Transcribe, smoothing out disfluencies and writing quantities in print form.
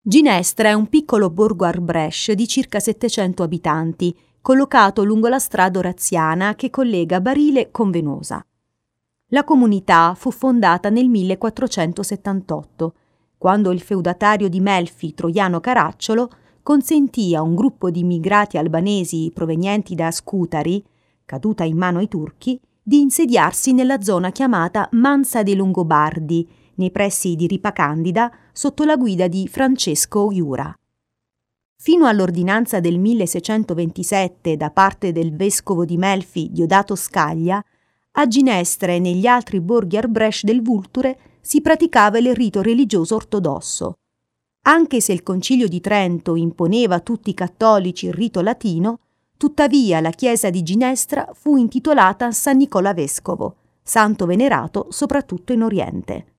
Ginestra è un piccolo borgo arbresce di circa 700 abitanti, collocato lungo la strada Oraziana che collega Barile con Venosa. La comunità fu fondata nel 1478, quando il feudatario di Melfi, Troiano Caracciolo, consentì a un gruppo di immigrati albanesi provenienti da Scutari, caduta in mano ai turchi, di insediarsi nella zona chiamata Mansa dei Longobardi, nei pressi di Ripa Candida, sotto la guida di Francesco Iura. Fino all'ordinanza del 1627 da parte del vescovo di Melfi Diodato Scaglia, a Ginestra e negli altri borghi arbresci del Vulture si praticava il rito religioso ortodosso. Anche se il Concilio di Trento imponeva a tutti i cattolici il rito latino, tuttavia la chiesa di Ginestra fu intitolata a San Nicola Vescovo, santo venerato soprattutto in Oriente.